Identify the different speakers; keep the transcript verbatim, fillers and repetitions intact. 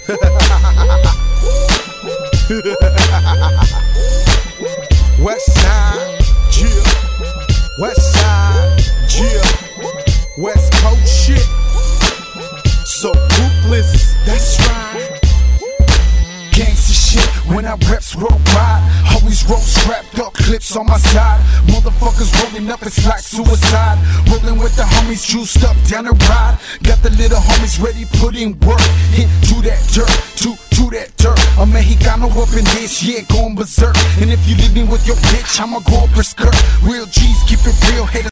Speaker 1: West side, yeah. West side, yeah. West Coast shit. So ruthless, that's right. Gangsta shit when I reps worldwide. Always roll strapped up, clips on my side. Motherfuckers rolling up, it's like suicide. Rolling with the homies, juiced up down the ride. Got the little homies ready, put in work. Hit to that dirt, to, to that dirt. A Mexicano up in this, yeah, going berserk. And if you leave me with your bitch, I'ma go berserk. Real G's, keep it real, haters.